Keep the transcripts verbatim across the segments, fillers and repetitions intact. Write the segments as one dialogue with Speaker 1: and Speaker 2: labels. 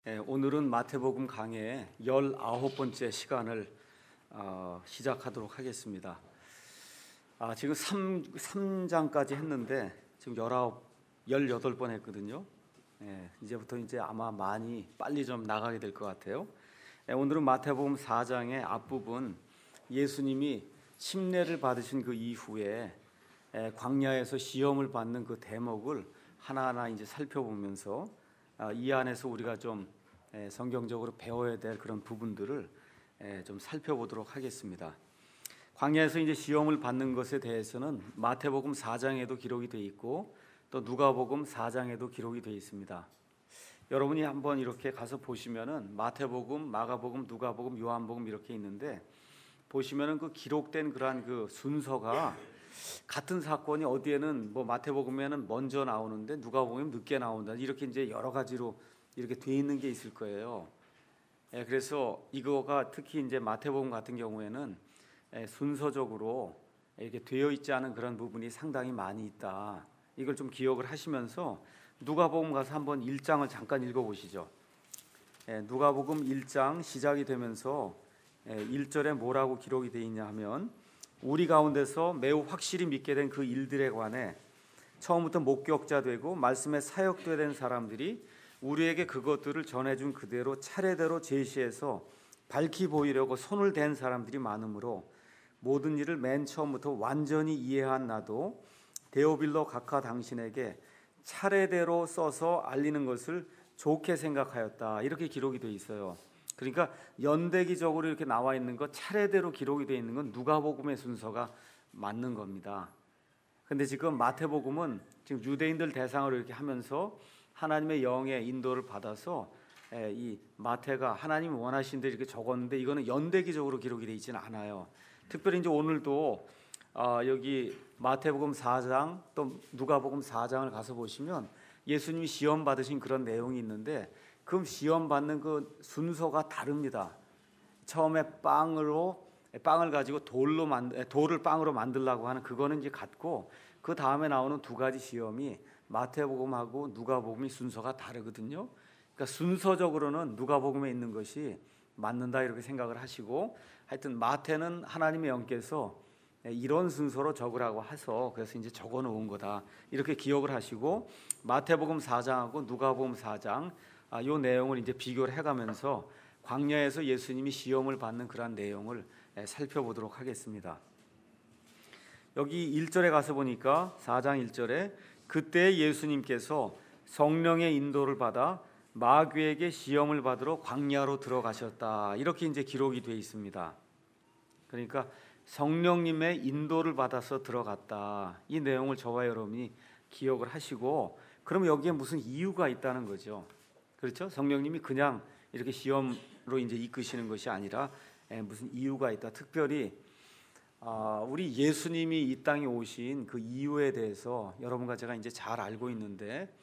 Speaker 1: 예, 오늘은 마태복음 강의 열아홉 번째 시간을 어, 시작하도록 하겠습니다. 아, 지금 삼 장까지 했는데 지금 열아홉, 열여덟 번 했거든요. 예, 이제부터 이제 아마 많이 빨리 좀 나가게 될 것 같아요. 예, 오늘은 마태복음 사 장의 앞부분, 예수님이 침례를 받으신 그 이후에 예, 광야에서 시험을 받는 그 대목을 하나하나 이제 살펴보면서 이 안에서 우리가 좀 성경적으로 배워야 될 그런 부분들을 좀 살펴보도록 하겠습니다. 광야에서 이제 시험을 받는 것에 대해서는 마태복음 사 장에도 기록이 되어 있고 또 누가복음 사 장에도 기록이 되어 있습니다. 여러분이 한번 이렇게 가서 보시면은 마태복음, 마가복음, 누가복음, 요한복음 이렇게 있는데 보시면은 그 기록된 그러한 그 순서가 같은 사건이 어디에는 뭐 마태복음에는 먼저 나오는데 누가복음은 늦게 나온다, 이렇게 이제 여러 가지로 이렇게 돼 있는 게 있을 거예요. 예, 그래서 이거가 특히 이제 마태복음 같은 경우에는 예, 순서적으로 이렇게 되어 있지 않은 그런 부분이 상당히 많이 있다. 이걸 좀 기억을 하시면서 누가복음 가서 한번 일 장을 잠깐 읽어보시죠. 예, 누가복음 일 장 시작이 되면서 예, 일 절에 뭐라고 기록이 되어 있냐 하면, 우리 가운데서 매우 확실히 믿게 된 그 일들에 관해 처음부터 목격자 되고 말씀의 사역도 된 사람들이 우리에게 그것들을 전해준 그대로 차례대로 제시해서 밝히 보이려고 손을 댄 사람들이 많으므로 모든 일을 맨 처음부터 완전히 이해한 나도 데오빌로 각하 당신에게 차례대로 써서 알리는 것을 좋게 생각하였다. 이렇게 기록이 되어 있어요. 그러니까 연대기적으로 이렇게 나와 있는 것, 차례대로 기록이 되어 있는 건 누가복음의 순서가 맞는 겁니다. 근데 지금 마태복음은 지금 유대인들 대상으로 이렇게 하면서 하나님의 영의 인도를 받아서 이 마태가 하나님이 원하신 대로 이렇게 적었는데 이거는 연대기적으로 기록이 되어 있지는 않아요. 특별히 이제 오늘도 여기 마태복음 사 장 또 누가복음 사 장을 가서 보시면 예수님이 시험 받으신 그런 내용이 있는데 그 시험 받는 그 순서가 다릅니다. 처음에 빵으로 빵을 가지고 돌로 만 돌을 빵으로 만들려고 하는 그거는 이제 같고, 그 다음에 나오는 두 가지 시험이 마태복음하고 누가복음이 순서가 다르거든요. 그러니까 순서적으로는 누가복음에 있는 것이 맞는다 이렇게 생각을 하시고, 하여튼 마태는 하나님의 영께서 이런 순서로 적으라고 해서 그래서 이제 적어 놓은 거다 이렇게 기억을 하시고, 마태복음 사 장하고 누가복음 사 장 이 내용을 이제 비교를 해가면서 광야에서 예수님이 시험을 받는 그러한 내용을 살펴보도록 하겠습니다. 여기 일 절에 가서 보니까 사 장 일 절에 그때 예수님께서 성령의 인도를 받아 마귀에게 시험을 받으러 광야로 들어가셨다. 이렇게 이제 기록이 되어 있습니다. 그러니까 성령님의 인도를 받아서 들어갔다. 이 내용을 저와 여러분이 기억을 하시고, 그럼 여기에 무슨 이유가 있다는 거죠. 그렇죠? 성령님이 그냥 이렇게 시험으로 이제 이끄시는 것이 아니라 무슨 이유가 있다. 특별히 우리 예수님이 이 땅에 오신 그 이유에 대해서 여러분과 제가 이제 잘 알고 있는데,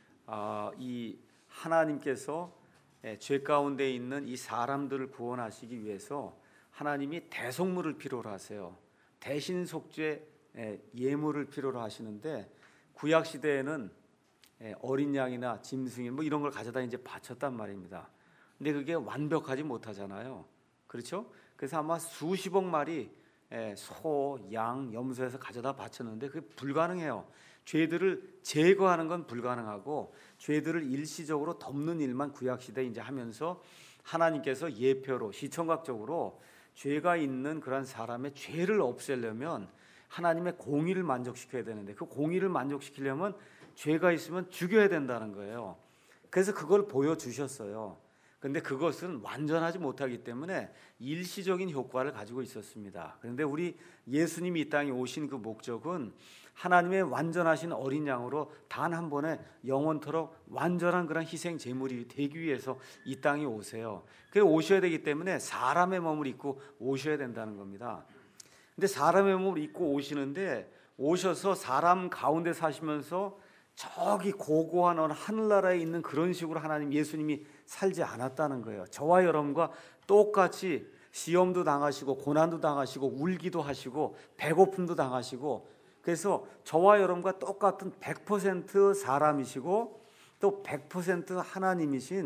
Speaker 1: 이 하나님께서 죄 가운데 있는 이 사람들을 구원하시기 위해서 하나님이 대속물을 필요로 하세요. 대신 속죄 예물을 필요로 하시는데, 구약 시대에는 어린 양이나 짐승이 뭐 이런 걸 가져다 이제 바쳤단 말입니다. 근데 그게 완벽하지 못하잖아요. 그렇죠? 그래서 아마 수십억 마리 소, 양, 염소에서 가져다 바쳤는데 그게 불가능해요. 죄들을 제거하는 건 불가능하고 죄들을 일시적으로 덮는 일만 구약 시대에 이제 하면서 하나님께서 예표로 시청각적으로 죄가 있는 그런 사람의 죄를 없애려면 하나님의 공의를 만족시켜야 되는데, 그 공의를 만족시키려면 죄가 있으면 죽여야 된다는 거예요. 그래서 그걸 보여주셨어요. 그런데 그것은 완전하지 못하기 때문에 일시적인 효과를 가지고 있었습니다. 그런데 우리 예수님이 이 땅에 오신 그 목적은 하나님의 완전하신 어린 양으로 단 한 번에 영원토록 완전한 그런 희생 제물이 되기 위해서 이 땅에 오세요. 그래서 오셔야 되기 때문에 사람의 몸을 입고 오셔야 된다는 겁니다. 근데 사람의 몸을 입고 오시는데, 오셔서 사람 가운데 사시면서 저기 고고한 어느 하늘나라에 있는 그런 식으로 하나님 예수님이 살지 않았다는 거예요. 저와 여러분과 똑같이 시험도 당하시고 고난도 당하시고 울기도 하시고 배고픔도 당하시고, 그래서 저와 여러분과 똑같은 백 퍼센트 사람이시고 또 백 퍼센트 하나님이신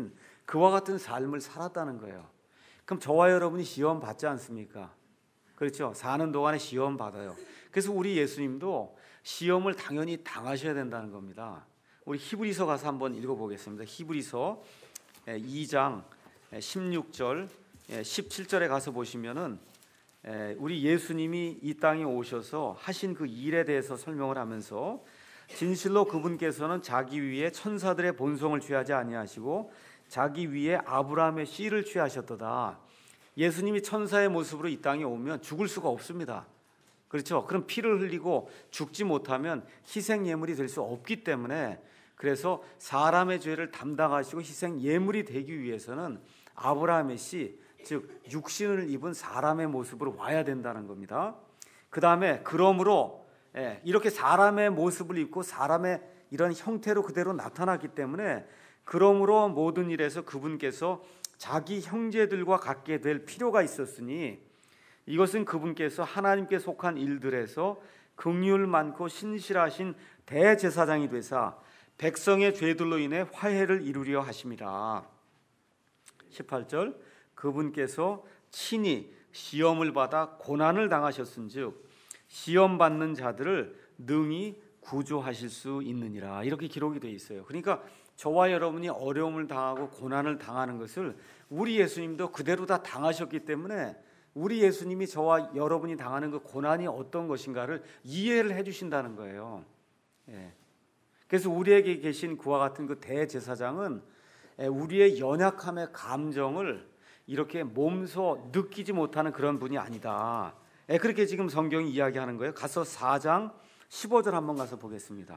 Speaker 1: 그와 같은 삶을 살았다는 거예요. 그럼 저와 여러분이 시험 받지 않습니까? 그렇죠. 사는 동안에 시험 받아요. 그래서 우리 예수님도 시험을 당연히 당하셔야 된다는 겁니다. 우리 히브리서 가서 한번 읽어보겠습니다. 히브리서 이 장 십육 절 십칠 절에 가서 보시면은 우리 예수님이 이 땅에 오셔서 하신 그 일에 대해서 설명을 하면서 진실로 그분께서는 자기 위에 천사들의 본성을 취하지 아니하시고 자기 위에 아브라함의 씨를 취하셨도다. 예수님이 천사의 모습으로 이 땅에 오면 죽을 수가 없습니다. 그렇죠? 그럼 피를 흘리고 죽지 못하면 희생 예물이 될 수 없기 때문에, 그래서 사람의 죄를 담당하시고 희생 예물이 되기 위해서는 아브라함의 씨, 즉 육신을 입은 사람의 모습으로 와야 된다는 겁니다. 그 다음에 그러므로 이렇게 사람의 모습을 입고 사람의 이런 형태로 그대로 나타났기 때문에, 그러므로 모든 일에서 그분께서 자기 형제들과 같게 될 필요가 있었으니, 이것은 그분께서 하나님께 속한 일들에서 긍휼 많고 신실하신 대제사장이 되사 백성의 죄들로 인해 화해를 이루려 하심이라. 십팔 절, 그분께서 친히 시험을 받아 고난을 당하셨은즉 시험 받는 자들을 능히 구조하실 수 있느니라. 이렇게 기록이 되어 있어요. 그러니까 저와 여러분이 어려움을 당하고 고난을 당하는 것을 우리 예수님도 그대로 다 당하셨기 때문에, 우리 예수님이 저와 여러분이 당하는 그 고난이 어떤 것인가를 이해를 해주신다는 거예요. 예. 그래서 우리에게 계신 그와 같은 그 대제사장은 우리의 연약함의 감정을 이렇게 몸소 느끼지 못하는 그런 분이 아니다. 예, 그렇게 지금 성경이 이야기하는 거예요. 가서 사 장 십오 절 한번 가서 보겠습니다.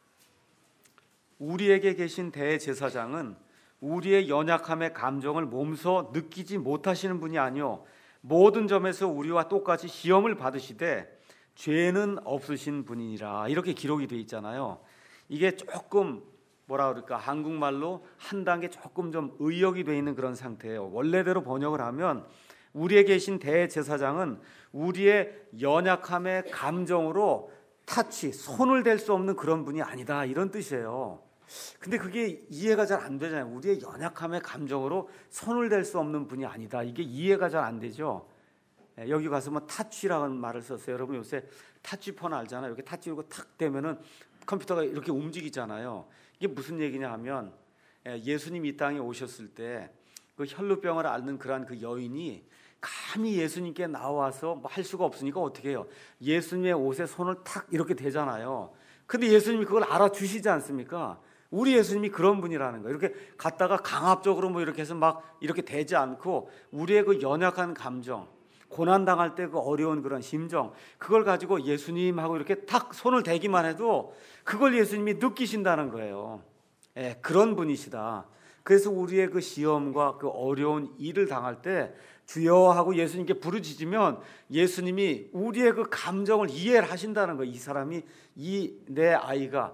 Speaker 1: 우리에게 계신 대제사장은 우리의 연약함의 감정을 몸소 느끼지 못하시는 분이 아니요 모든 점에서 우리와 똑같이 시험을 받으시되 죄는 없으신 분이니라. 이렇게 기록이 되어 있잖아요. 이게 조금 뭐라 그럴까, 한국말로 한 단계 조금 좀 의역이 되어 있는 그런 상태예요. 원래대로 번역을 하면 우리에게 계신 대제사장은 우리의 연약함의 감정으로 타치, 손을 댈 수 없는 그런 분이 아니다, 이런 뜻이에요. 근데 그게 이해가 잘 안 되잖아요. 우리의 연약함의 감정으로 손을 댈 수 없는 분이 아니다, 이게 이해가 잘 안 되죠. 여기 가서 뭐 타치라는 말을 썼어요. 여러분 요새 타치폰 알잖아요. 이렇게 타치 이러고 탁 대면은 컴퓨터가 이렇게 움직이잖아요. 이게 무슨 얘기냐 하면, 예수님이 이 땅에 오셨을 때 그 혈루병을 앓는 그러한 그 여인이 감히 예수님께 나와서 뭐 할 수가 없으니까 어떻게 해요? 예수님의 옷에 손을 탁 이렇게 대잖아요. 근데 예수님이 그걸 알아주시지 않습니까? 우리 예수님이 그런 분이라는 거예요. 이렇게 갔다가 강압적으로 뭐 이렇게 해서 막 이렇게 대지 않고, 우리의 그 연약한 감정, 고난당할 때 그 어려운 그런 심정, 그걸 가지고 예수님하고 이렇게 탁 손을 대기만 해도 그걸 예수님이 느끼신다는 거예요. 예, 그런 분이시다. 그래서 우리의 그 시험과 그 어려운 일을 당할 때 주여 하고 예수님께 부르짖으면 예수님이 우리의 그 감정을 이해를 하신다는 거예요. 이 사람이, 이 내 아이가,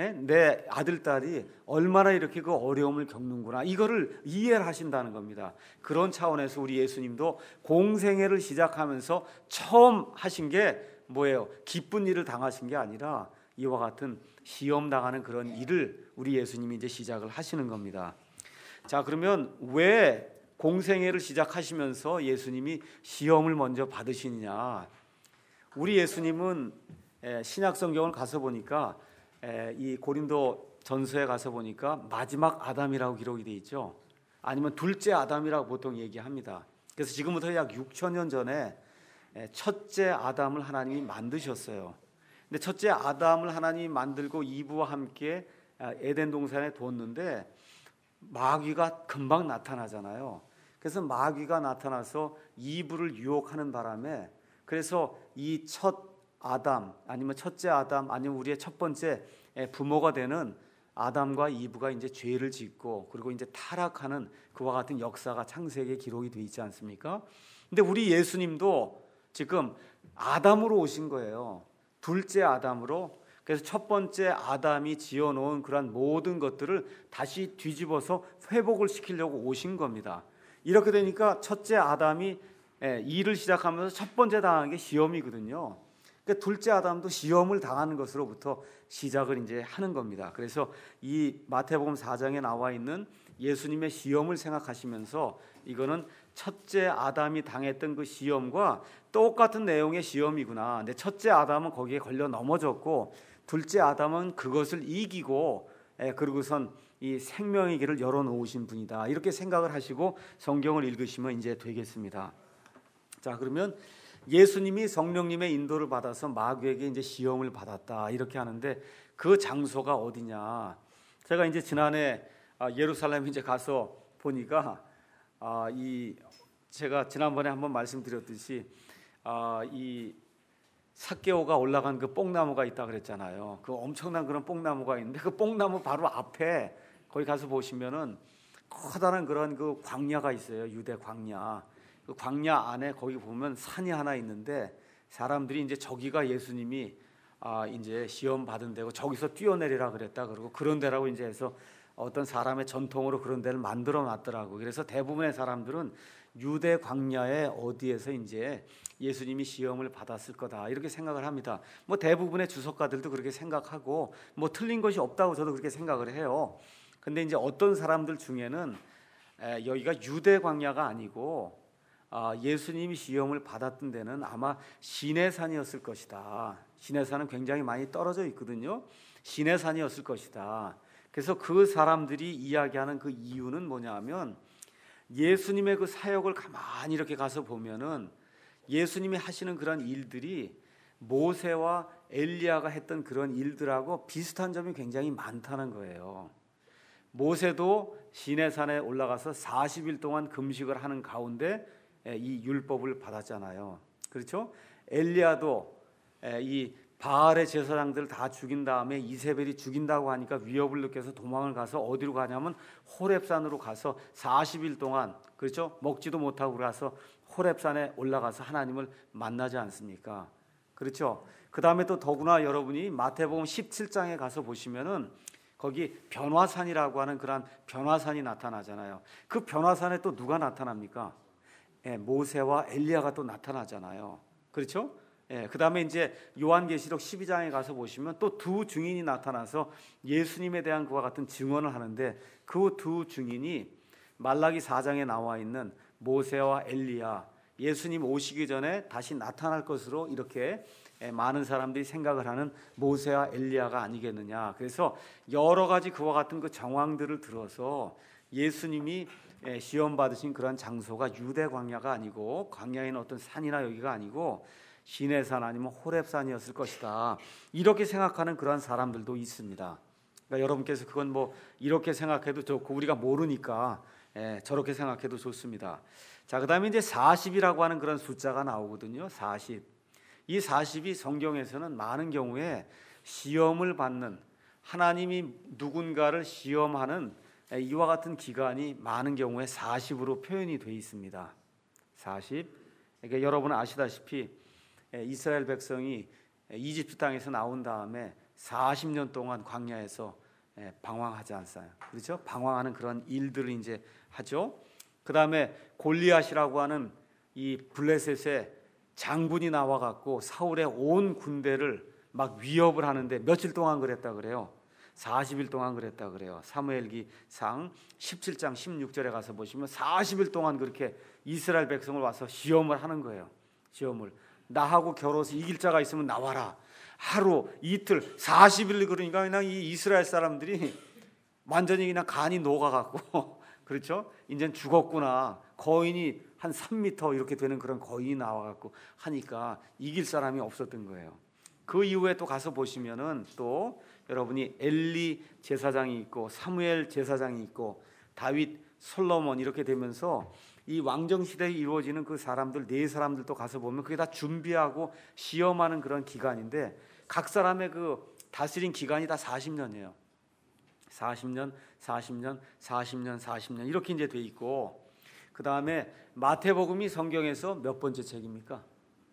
Speaker 1: 내 아들, 딸이 얼마나 이렇게 그 어려움을 겪는구나, 이거를 이해를 하신다는 겁니다. 그런 차원에서 우리 예수님도 공생애를 시작하면서 처음 하신 게 뭐예요? 기쁜 일을 당하신 게 아니라 이와 같은 시험 당하는 그런 일을 우리 예수님이 이제 시작을 하시는 겁니다. 자, 그러면 왜 공생애를 시작하시면서 예수님이 시험을 먼저 받으시느냐? 우리 예수님은 신약 성경을 가서 보니까, 이 고린도 전서에 가서 보니까 마지막 아담이라고 기록이 되어 있죠. 아니면 둘째 아담이라고 보통 얘기합니다. 그래서 지금부터 약 육천 년 전에 첫째 아담을 하나님이 만드셨어요. 근데 첫째 아담을 하나님이 만들고 이브와 함께 에덴 동산에 뒀는데 마귀가 금방 나타나잖아요. 그래서 마귀가 나타나서 이브를 유혹하는 바람에, 그래서 이 첫 아담, 아니면 첫째 아담, 아니면 우리의 첫 번째 부모가 되는 아담과 이브가 이제 죄를 짓고, 그리고 이제 타락하는 그와 같은 역사가 창세기에 기록이 되어 있지 않습니까? 근데 우리 예수님도 지금 아담으로 오신 거예요. 둘째 아담으로. 그래서 첫 번째 아담이 지어놓은 그런 모든 것들을 다시 뒤집어서 회복을 시키려고 오신 겁니다. 이렇게 되니까 첫째 아담이 일을 시작하면서 첫 번째 당한 게 시험이거든요. 그러니까 둘째 아담도 시험을 당하는 것으로부터 시작을 이제 하는 겁니다. 그래서 이 마태복음 사 장에 나와 있는 예수님의 시험을 생각하시면서 이거는 첫째 아담이 당했던 그 시험과 똑같은 내용의 시험이구나. 근데 첫째 아담은 거기에 걸려 넘어졌고 둘째 아담은 그것을 이기고 예, 그리고선 이 생명의 길을 열어놓으신 분이다. 이렇게 생각을 하시고 성경을 읽으시면 이제 되겠습니다. 자, 그러면 예수님이 성령님의 인도를 받아서 마귀에게 이제 시험을 받았다. 이렇게 하는데 그 장소가 어디냐? 제가 이제 지난해 예루살렘 이제 가서 보니까 아, 이 제가 지난번에 한번 말씀드렸듯이 아, 이 삭개오가 올라간 그 뽕나무가 있다 그랬잖아요. 그 엄청난 그런 뽕나무가 있는데 그 뽕나무 바로 앞에 거기 가서 보시면은 커다란 그런 그 광야가 있어요. 유대 광야. 그 광야 안에 거기 보면 산이 하나 있는데 사람들이 이제 저기가 예수님이 아 이제 시험 받은 데고 저기서 뛰어내리라 그랬다 그러고 그런 데라고 이제 해서 어떤 사람의 전통으로 그런 데를 만들어 놨더라고. 그래서 대부분의 사람들은 유대 광야의 어디에서 이제 예수님이 시험을 받았을 거다 이렇게 생각을 합니다. 뭐 대부분의 주석가들도 그렇게 생각하고 뭐 틀린 것이 없다고 저도 그렇게 생각을 해요. 근데 이제 어떤 사람들 중에는 에, 여기가 유대 광야가 아니고 아, 예수님이 시험을 받았던 데는 아마 시내산이었을 것이다. 시내산은 굉장히 많이 떨어져 있거든요. 시내산이었을 것이다. 그래서 그 사람들이 이야기하는 그 이유는 뭐냐면 예수님의 그 사역을 가만히 이렇게 가서 보면은 예수님이 하시는 그런 일들이 모세와 엘리야가 했던 그런 일들하고 비슷한 점이 굉장히 많다는 거예요. 모세도 시내산에 올라가서 사십 일 동안 금식을 하는 가운데 이 율법을 받았잖아요. 그렇죠? 엘리야도 이 바알의 제사장들을 다 죽인 다음에 이세벨이 죽인다고 하니까 위협을 느껴서 도망을 가서 어디로 가냐면 호렙산으로 가서 사십 일 동안 그렇죠? 먹지도 못하고 가서 호렙산에 올라가서 하나님을 만나지 않습니까? 그렇죠? 그 다음에 또 더구나 여러분이 마태복음 십칠 장에 가서 보시면은 거기 변화산이라고 하는 그런 변화산이 나타나잖아요. 그 변화산에 또 누가 나타납니까? 예, 모세와 엘리야가 또 나타나잖아요. 그렇죠? 예, 그 다음에 이제 요한계시록 십이 장에 가서 보시면 또 두 증인이 나타나서 예수님에 대한 그와 같은 증언을 하는데 그 두 증인이 말라기 사 장에 나와 있는 모세와 엘리야, 예수님 오시기 전에 다시 나타날 것으로 이렇게 많은 사람들이 생각을 하는 모세와 엘리야가 아니겠느냐. 그래서 여러 가지 그와 같은 그 정황들을 들어서 예수님이 시험 받으신 그런 장소가 유대 광야가 아니고 광야에 있는 어떤 산이나 여기가 아니고 시내산 아니면 호렙산이었을 것이다. 이렇게 생각하는 그런 사람들도 있습니다. 그러니까 여러분께서 그건 뭐 이렇게 생각해도 좋고 우리가 모르니까 예, 저렇게 생각해도 좋습니다. 자, 그다음에 이제 사십이라고 하는 그런 숫자가 나오거든요. 사십. 이 사십이 성경에서는 많은 경우에 시험을 받는 하나님이 누군가를 시험하는 이와 같은 기간이 많은 경우에 사십으로 표현이 되어 있습니다. 사십. 그러니까 여러분 아시다시피 이스라엘 백성이 이집트 땅에서 나온 다음에 사십 년 동안 광야에서 방황하지 않았어요. 그렇죠? 방황하는 그런 일들을 이제 하죠. 그 다음에 골리앗이라고 하는 이 블레셋의 장군이 나와갖고 사울의 온 군대를 막 위협을 하는데 며칠 동안 그랬다 그래요. 사십 일 동안 그랬다 그래요. 사무엘기상 십칠 장 십육 절에 가서 보시면 사십 일 동안 그렇게 이스라엘 백성을 와서 시험을 하는 거예요. 시험을. 나하고 겨뤄서 이길 자가 있으면 나와라. 하루, 이틀, 사십 일 그러니까 그냥 이 이스라엘 사람들이 완전히 그냥 간이 녹아갖고 그렇죠? 이제는 죽었구나. 거인이 한 삼 미터 이렇게 되는 그런 거인이 나와갖고 하니까 이길 사람이 없었던 거예요. 그 이후에 또 가서 보시면은 또 여러분이 엘리 제사장이 있고 사무엘 제사장이 있고 다윗, 솔로몬 이렇게 되면서 이 왕정 시대에 이루어지는 그 사람들 네 사람들도 가서 보면 그게 다 준비하고 시험하는 그런 기간인데 각 사람의 그 다스린 기간이 다 사십 년이에요. 사십 년, 사십 년, 사십 년, 사십 년 이렇게 이제 돼 있고 그 다음에 마태복음이 성경에서 몇 번째 책입니까?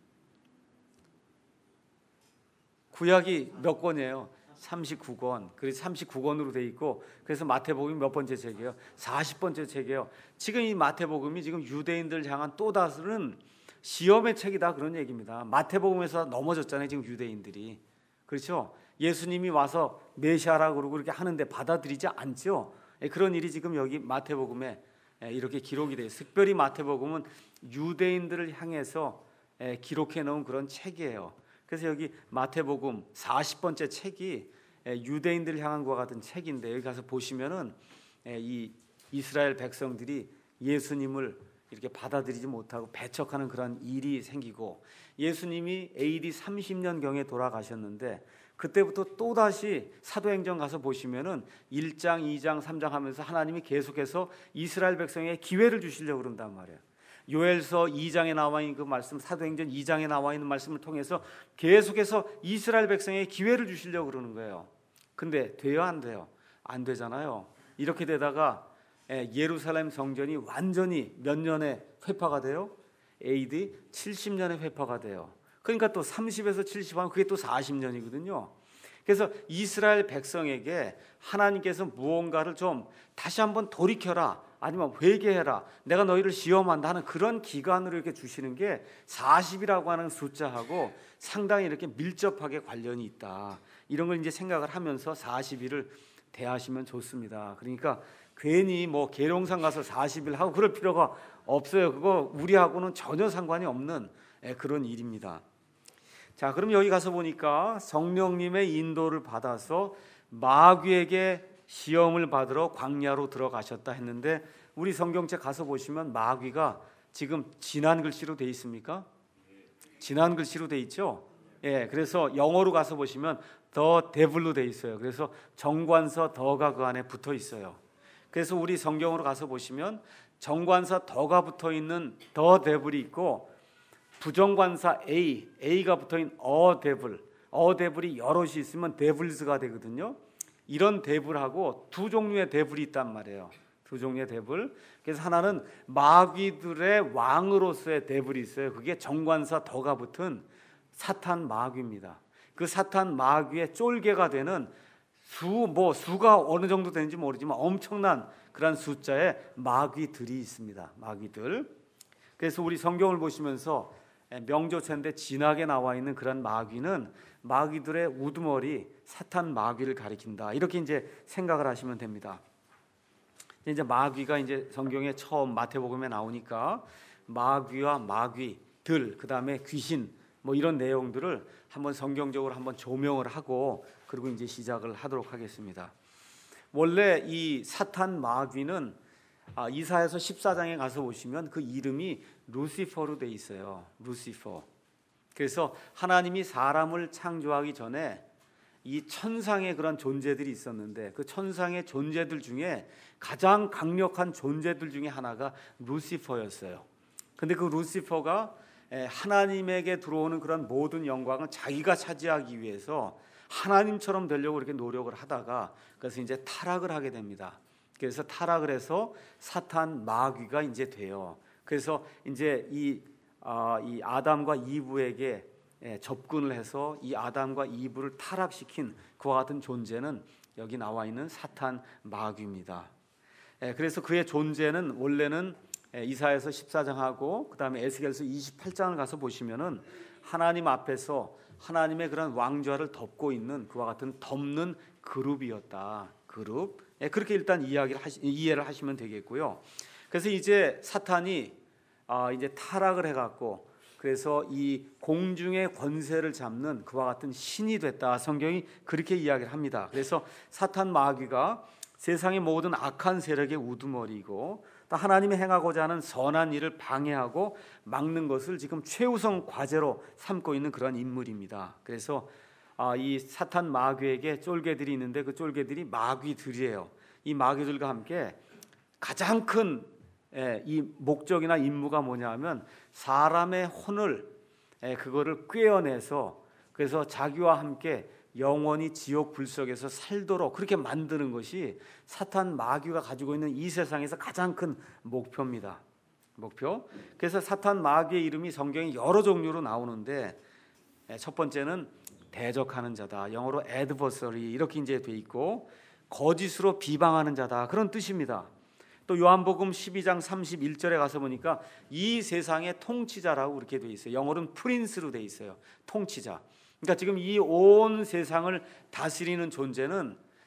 Speaker 1: 구약이 몇 권이에요? 삼십구 권. 그래서 삼십구 권으로 돼 있고 그래서 마태복음이 몇 번째 책이에요? 사십 번째 책이에요. 지금 이 마태복음이 지금 유대인들 향한 또 다른 시험의 책이다 그런 얘기입니다. 마태복음에서 넘어졌잖아요. 지금 유대인들이. 그렇죠? 예수님이 와서 메시아라고 그러고 그렇게 하는데 받아들이지 않죠. 그런 일이 지금 여기 마태복음에 이렇게 기록이 되어 있어요. 특별히 마태복음은 유대인들을 향해서 기록해 놓은 그런 책이에요. 그래서 여기 마태복음 사십 번째 책이 유대인들을 향한 것과 같은 책인데, 여기 가서 보시면은 이 이스라엘 백성들이 예수님을 이렇게 받아들이지 못하고 배척하는 그런 일이 생기고, 예수님이 에이디 삼십 년경에 돌아가셨는데 그때부터 또다시 사도행전 가서 보시면은 일 장, 이 장, 삼 장 하면서 하나님이 계속해서 이스라엘 백성에게 기회를 주시려고 그런단 말이에요. 요엘서 이 장에 나와 있는 그 말씀, 사도행전 이 장에 나와 있는 말씀을 통해서 계속해서 이스라엘 백성에게 기회를 주시려고 그러는 거예요. 근데 돼요, 안 돼요? 안 되잖아요. 이렇게 되다가 예루살렘 성전이 완전히 몇 년에 회파가 돼요? 에이디 칠십 년에 회파가 돼요. 그러니까 또 삼십에서 칠십 하면 그게 또 사십 년이거든요. 그래서 이스라엘 백성에게 하나님께서 무언가를 좀 다시 한번 돌이켜라, 아니면 회개해라, 내가 너희를 시험한다 하는 그런 기간으로 이렇게 주시는 게 사십이라고 하는 숫자하고 상당히 이렇게 밀접하게 관련이 있다. 이런 걸 이제 생각을 하면서 사십 일을 대하시면 좋습니다. 그러니까 괜히 뭐 계룡산 가서 사십 일 하고 그럴 필요가 없어요. 그거 우리하고는 전혀 상관이 없는 그런 일입니다. 자, 그럼 여기 가서 보니까 성령님의 인도를 받아서 마귀에게 시험을 받으러 광야로 들어가셨다 했는데, 우리 성경책 가서 보시면 마귀가 지금 진한 글씨로 돼 있습니까? 진한 글씨로 돼 있죠. 예, 그래서 영어로 가서 보시면 더 데블로 돼 있어요. 그래서 정관사 더가 그 안에 붙어 있어요. 그래서 우리 성경으로 가서 보시면 정관사 더가 붙어 있는 더 데블이 있고, 부정관사 A, A가 붙어있는 어 데블, 어 데블이 여럿이 있으면 데블스가 되거든요. 이런 데블하고 두 종류의 데블이 있단 말이에요. 두 종류의 데블. 그래서 하나는 마귀들의 왕으로서의 데블이 있어요. 그게 정관사 더가 붙은 사탄 마귀입니다. 그 사탄 마귀의 쫄개가 되는 수, 뭐 수가 어느 정도 되는지 모르지만 엄청난 그런 숫자의 마귀들이 있습니다. 마귀들. 그래서 우리 성경을 보시면서 명조체인데 진하게 나와 있는 그런 마귀는 마귀들의 우두머리 사탄 마귀를 가리킨다. 이렇게 이제 생각을 하시면 됩니다. 이제 마귀가 이제 성경에 처음 마태복음에 나오니까 마귀와 마귀들, 그 다음에 귀신, 뭐 이런 내용들을 한번 성경적으로 한번 조명을 하고 그리고 이제 시작을 하도록 하겠습니다. 원래 이 사탄 마귀는 아, 이사야서 십사 장에 가서 보시면 그 이름이 루시퍼로 돼 있어요. 루시퍼. 그래서 하나님이 사람을 창조하기 전에 이 천상의 그런 존재들이 있었는데, 그 천상의 존재들 중에 가장 강력한 존재들 중에 하나가 루시퍼였어요. 근데 그 루시퍼가 하나님에게 들어오는 그런 모든 영광을 자기가 차지하기 위해서 하나님처럼 되려고 이렇게 노력을 하다가, 그래서 이제 타락을 하게 됩니다. 그래서 타락을 해서 사탄 마귀가 이제 돼요. 그래서 이제 이, 어, 이 아담과 이브에게 예, 접근을 해서 이 아담과 이브를 타락시킨 그와 같은 존재는 여기 나와 있는 사탄 마귀입니다. 예, 그래서 그의 존재는 원래는 예, 이사야서 십사 장하고 그 다음에 에스겔서 이십팔 장을 가서 보시면은 하나님 앞에서 하나님의 그런 왕좌를 덮고 있는 그와 같은 덮는 그룹이었다. 그룹. 예, 그렇게 일단 이야기를 하시, 이해를 하시면 되겠고요. 그래서 이제 사탄이 아, 이제 타락을 해갖고 그래서 이 공중의 권세를 잡는 그와 같은 신이 됐다. 성경이 그렇게 이야기를 합니다. 그래서 사탄 마귀가 세상의 모든 악한 세력의 우두머리이고 또 하나님이 행하고자 하는 선한 일을 방해하고 막는 것을 지금 최우선 과제로 삼고 있는 그런 인물입니다. 그래서 아, 이 사탄 마귀에게 쫄개들이 있는데 그 쫄개들이 마귀들이에요. 이 마귀들과 함께 가장 큰 이 목적이나 임무가 뭐냐면 사람의 혼을 그거를 꿰어내서 그래서 자기와 함께 영원히 지옥 불속에서 살도록 그렇게 만드는 것이 사탄 마귀가 가지고 있는 이 세상에서 가장 큰 목표입니다. 목표. 그래서 사탄 마귀의 이름이 성경에 여러 종류로 나오는데 첫 번째는 대적하는 자다. 영어로 adversary 이렇게 이제 돼 있고 거짓으로 비방하는 자다. 그런 뜻입니다. 또 요한복음 십이 장 삼십일 절에 가서 보니까 이 세상의 통치자라고 그렇게 돼 있어요. 영어로는 프린스로 돼 있어요. 통치자. 그러니까 지금 이 온 세상을 다스리는 존재는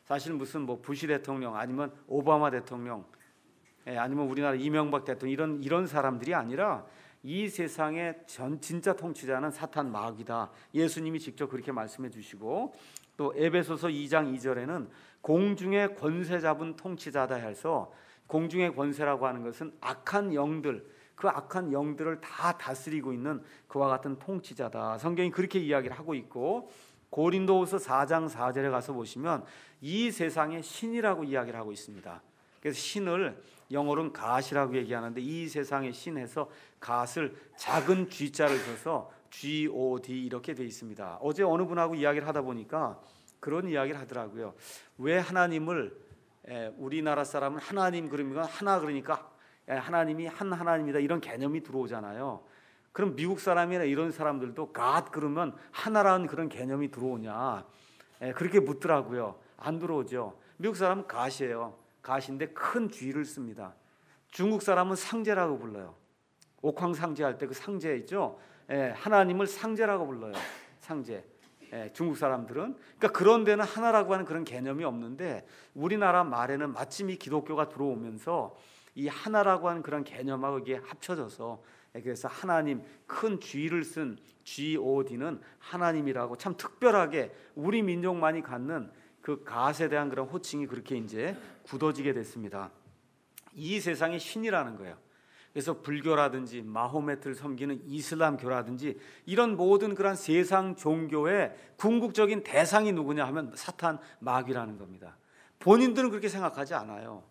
Speaker 1: 사실 무슨 뭐 부시 대통령 아니면 오바마 대통령, 예, 아니면 우리나라 이명박 대통령 이런 이런 사람들이 아니라 이 세상의 전 진짜 통치자는 사탄 마귀다. 예수님이 직접 그렇게 말씀해 주시고, 또 에베소서 이 장 이 절에는 공중의 권세 잡은 통치자다 해서, 공중의 권세라고 하는 것은 악한 영들, 그 악한 영들을 다 다스리고 있는 그와 같은 통치자다. 성경이 그렇게 이야기를 하고 있고, 고린도후서 사 장 사 절에 가서 보시면 이 세상의 신이라고 이야기를 하고 있습니다. 그래서 신을 영어로는 갓이라고 얘기하는데, 이 세상의 신에서 갓을 작은 G자를 써서 지 오 디 이렇게 돼 있습니다. 어제 어느 분하고 이야기를 하다 보니까 그런 이야기를 하더라고요. 왜 하나님을, 에, 우리나라 사람은 하나님 그러면 하나 그러니까 에, 하나님이 한 하나님이다 이런 개념이 들어오잖아요. 그럼 미국 사람이나 이런 사람들도 God 그러면 하나라는 그런 개념이 들어오냐, 에, 그렇게 묻더라고요. 안 들어오죠. 미국 사람은 God이에요. God인데 큰 G를 씁니다. 중국 사람은 상제라고 불러요. 옥황 상제할 때 그 상제 있죠. 에, 하나님을 상제라고 불러요. 상제. 예, 중국 사람들은. 그러니까 그런 데는 하나라고 하는 그런 개념이 없는데, 우리나라 말에는 마침 이 기독교가 들어오면서 이 하나라고 하는 그런 개념하고 이게 합쳐져서, 예, 그래서 하나님 큰 G를 쓴 지 오 디는 하나님이라고 참 특별하게 우리 민족만이 갖는 그 갓에 대한 그런 호칭이 그렇게 이제 굳어지게 됐습니다. 이 세상의 신이라는 거예요. 그래서 불교라든지 마호메트를 섬기는 이슬람교라든지 이런 모든 그런 세상 종교의 궁극적인 대상이 누구냐 하면 사탄 마귀라는 겁니다. 본인들은 그렇게 생각하지 않아요.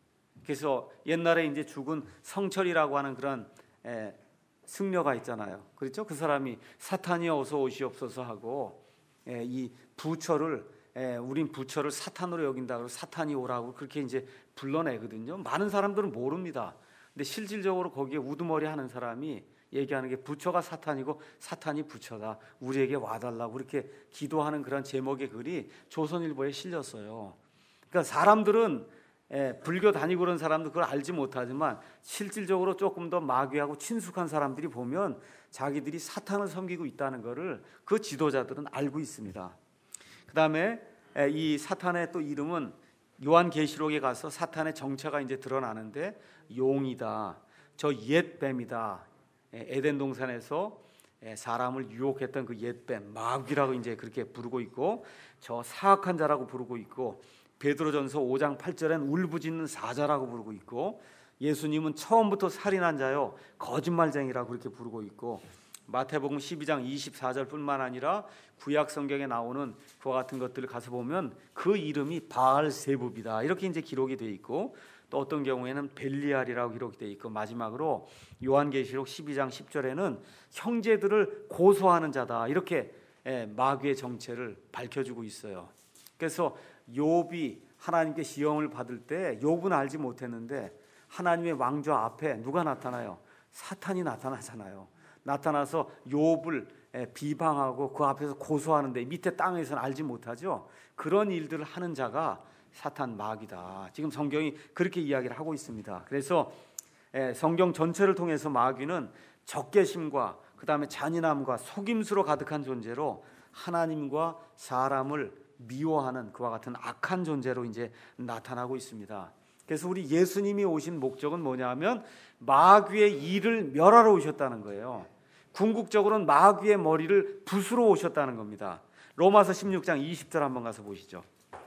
Speaker 1: 그래서 옛날에 이제 죽은 성철이라고 하는 그런 에, 승려가 있잖아요. 그렇죠? 그 사람이 사탄이 어서 오시옵소서 하고, 에, 이 부처를 에, 우린 부처를 사탄으로 여긴다 그러고 사탄이 오라고 그렇게 이제 불러내거든요. 많은 사람들은 모릅니다. 근데 실질적으로 거기에 우두머리 하는 사람이 얘기하는 게 부처가 사탄이고 사탄이 부처다. 우리에게 와달라고 그렇게 기도하는 그런 제목의 글이 조선일보에 실렸어요. 그러니까 사람들은 예, 불교 다니고 그런 사람도 그걸 알지 못하지만 실질적으로 조금 더 마귀하고 친숙한 사람들이 보면 자기들이 사탄을 섬기고 있다는 것을 그 지도자들은 알고 있습니다. 그 다음에 이 사탄의 또 이름은 요한계시록에 가서 사탄의 정체가 이제 드러나는데, 용이다, 저 옛뱀이다, 에덴 동산에서 사람을 유혹했던 그 옛뱀 마귀라고 이제 그렇게 부르고 있고, 저 사악한 자라고 부르고 있고, 베드로전서 오 장 팔 절엔 울부짖는 사자라고 부르고 있고, 예수님은 처음부터 살인한 자요 거짓말쟁이라고 그렇게 부르고 있고, 마태복음 십이 장 이십사 절뿐만 아니라 구약 성경에 나오는 그와 같은 것들을 가서 보면 그 이름이 바알세붑이다 이렇게 이제 기록이 돼 있고, 또 어떤 경우에는 벨리알이라고 기록이 돼 있고, 마지막으로 요한계시록 십이 장 십 절에는 형제들을 고소하는 자다 이렇게 마귀의 정체를 밝혀주고 있어요. 그래서 욥이 하나님께 시험을 받을 때 욥은 알지 못했는데 하나님의 왕좌 앞에 누가 나타나요? 사탄이 나타나잖아요. 나타나서 욥을 비방하고 그 앞에서 고소하는데 밑에 땅에서는 알지 못하죠. 그런 일들을 하는 자가 사탄 마귀다. 지금 성경이 그렇게 이야기를 하고 있습니다. 그래서 성경 전체를 통해서 마귀는 적개심과 그 다음에 잔인함과 속임수로 가득한 존재로 하나님과 사람을 미워하는 그와 같은 악한 존재로 이제 나타나고 있습니다. 그래서 우리 예수님이 오신 목적은 뭐냐면 마귀의 일을 멸하러 오셨다는 거예요. 궁극적으로는 마귀의 머리를 부수러 오셨다는 겁니다. 로마서 십육 장 이십 절 한번 가서 보시죠.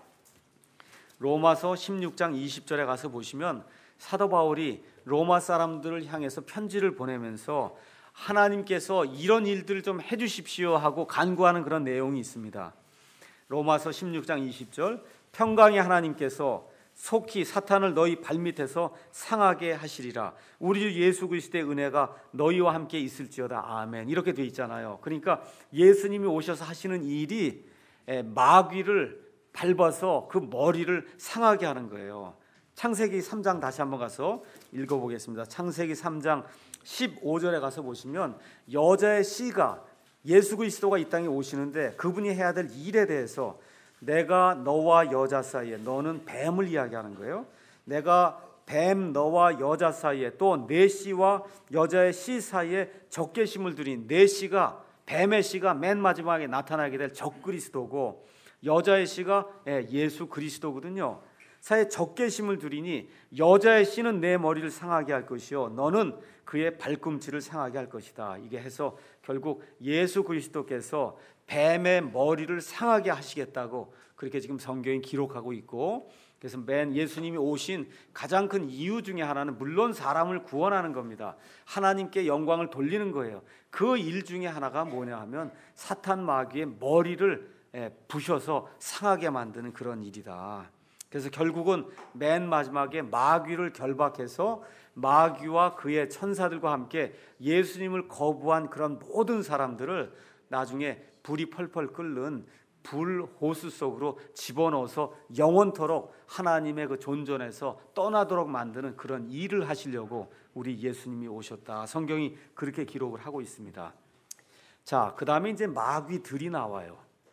Speaker 1: 로마서 십육 장 이십 절에 가서 보시면 사도 바울이 로마 사람들을 향해서 편지를 보내면서 하나님께서 이런 일들을 좀 해주십시오 하고 간구하는 그런 내용이 있습니다. 로마서 십육 장 이십 절, 평강의 하나님께서 속히 사탄을 너희 발밑에서 상하게 하시리라. 우리 주 예수 그리스도의 은혜가 너희와 함께 있을지어다. 아멘. 이렇게 돼 있잖아요. 그러니까 예수님이 오셔서 하시는 일이 마귀를 밟아서 그 머리를 상하게 하는 거예요. 창세기 삼 장 다시 한번 가서 읽어보겠습니다. 창세기 삼 장 십오 절에 가서 보시면 여자의 씨가, 예수 그리스도가 이 땅에 오시는데 그분이 해야 될 일에 대해서, 내가 너와 여자 사이에, 너는 뱀을 이야기하는 거예요. 내가 뱀 너와 여자 사이에, 또 내 씨와 여자의 씨 사이에 적개심을 두린 내 씨가, 뱀의 씨가 맨 마지막에 나타나게 될 적그리스도고, 여자의 씨가 예수 그리스도거든요. 사에 적개심을 두리니 여자의 씨는 내 머리를 상하게 할 것이요 너는 그의 발꿈치를 상하게 할 것이다. 이게 해서 결국 예수 그리스도께서 뱀의 머리를 상하게 하시겠다고 그렇게 지금 성경이 기록하고 있고, 그래서 맨 예수님이 오신 가장 큰 이유 중에 하나는 물론 사람을 구원하는 겁니다. 하나님께 영광을 돌리는 거예요. 그 일 중에 하나가 뭐냐 하면 사탄 마귀의 머리를 부셔서 상하게 만드는 그런 일이다. 그래서 결국은 맨 마지막에 마귀를 결박해서 마귀와 그의 천사들과 함께 예수님을 거부한 그런 모든 사람들을 나중에 불이 펄펄 끓는 불 호수 속으로 집어넣어서 영원토록 하나님의 그 존전에서 떠나도록 만드는 그런 일을 하시려고 우리 예수님이 오셨다. 성경이 그렇게 기록을 하고 있습니다. 자, 그 다음에 이제 마귀들이 나와요.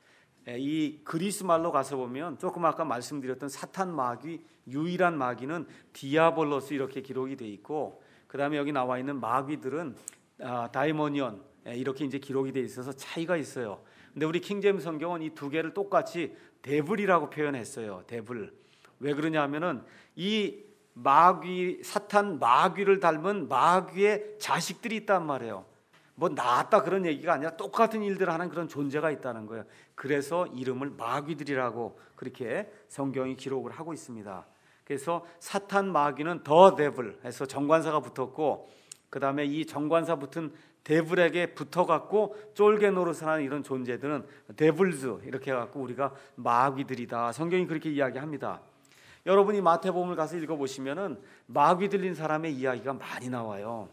Speaker 1: 이 그리스 말로 가서 보면 조금 아까 말씀드렸던 사탄 마귀, 유일한 마귀는 디아볼로스 이렇게 기록이 돼 있고, 그 다음에 여기 나와 있는 마귀들은 아, 다이모니온 이렇게 이제 기록이 돼 있어서 차이가 있어요. 근데 우리 킹제임스 성경은 이 두 개를 똑같이 데블이라고 표현했어요. 데블. 왜 그러냐면은 이 마귀, 사탄 마귀를 닮은 마귀의 자식들이 있단 말이에요. 뭐 나았다 그런 얘기가 아니라 똑같은 일들을 하는 그런 존재가 있다는 거예요. 그래서 이름을 마귀들이라고 그렇게 성경이 기록을 하고 있습니다. 그래서 사탄 마귀는 더 데블 해서 정관사가 붙었고, 그 다음에 이 정관사 붙은 데블에게 붙어갖고 쫄개 노릇을 하는 이런 존재들은 데블즈 이렇게 해갖고 우리가 마귀들이다. 성경이 그렇게 이야기합니다. 여러분이 마태복음을 가서 읽어보시면은 마귀 들린 사람의 이야기가 많이 나와요.